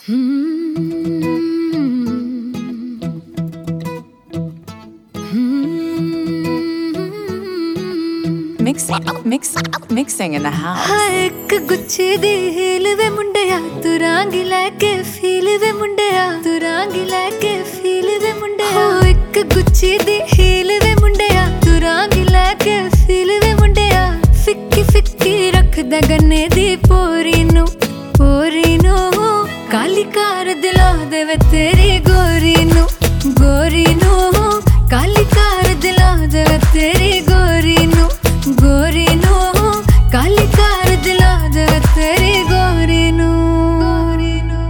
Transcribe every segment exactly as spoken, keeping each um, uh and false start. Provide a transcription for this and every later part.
Mix, mix, mixing in the house. हाँ एक गुच्छे दी हील वे मुंडिया तू रांगी लेके फील वे मुंडिया तू रांगी लेके फील वे मुंडिया हाँ एक गुच्छे दी हील वे मुंडिया तू रांगी लेके फील वे मुंडिया फिक्की फिक्की रख दे गन्ने दी पोरी नू पोरी नू काली कार दिला दे वे तेरी गोरी नू गोरी नू काली कार दिला दे वे तेरी गोरी नू गोरी नू काली कार दिला दे तेरी गोरी नू गोरी नू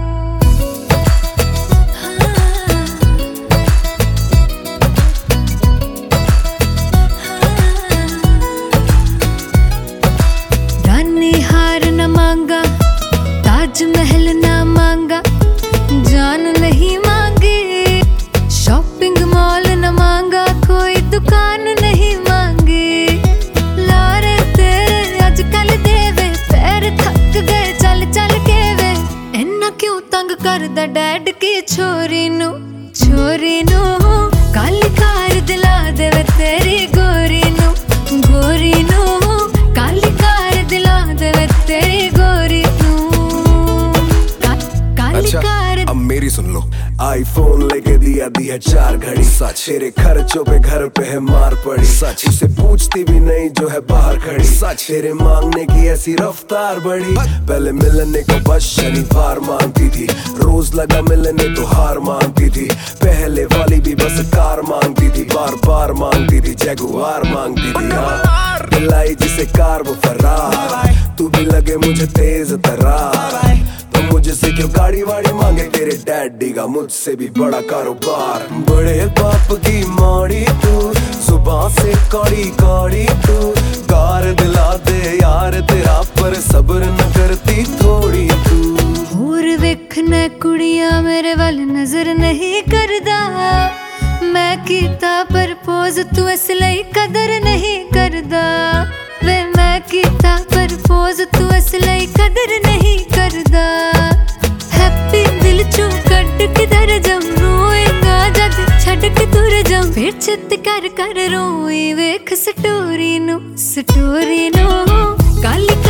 रानी हार न मांगा ताज महल न मांगा जान नहीं मांगी शॉपिंग मॉल न मांगा कोई दुकान नहीं मांगी लारे तेरे आजकल देवे पैर थक गए चल चल के वे इन्ना क्यों तंग करदा डैड की छोरी नू छोरी नू काली कार दिला देवे तेरी गोरी नू गोरी नू काली कार दिला देवे तेरी गोरी नू का, काली अच्छा, कार अब मेरी सुन लो आईफोन लेके दिया दिया चार घड़ी सच तेरे खर्चों पे घर पे है मार पड़ी सच उसे पूछती भी नहीं जो है बाहर खड़ी सच तेरे मांगने की ऐसी रफ्तार बढ़ी पहले मिलने को बस शनिवार मांगती थी रोज लगा मिलने तो हार मांगती थी पहले वाली भी बस कार मांगती थी बार बार मांगती थी जगुआर मांगती थी हाँ दिलाई जिसे कार वो फरार तू भी लगे मुझे तेज तरार तो मुझसे क्यों गाड़ी वाड़ी मांगे तेरे डैडी का मुझसे भी बड़ा कारोबार बड़े बाप की माड़ी तू सुबह से कौड़ी कौड़ी तू कार दिला दे यार तेरा पर सब्र न करती थोड़ी तू होर वेखना कुड़ियां मेरे वाल नजर नहीं करदा मैं कीता प्रपोज तू इसलिए कदर नहीं करदा वे मैं कीता प्रपोज तू इसलिए कदर नहीं करदा हैप्पी दिल चों कट के दर जाऊं रोएगा जद छड़ के तुर जाऊं फिर चित कर कर रोई वेख स्टोरी नू स्टोरी नू काली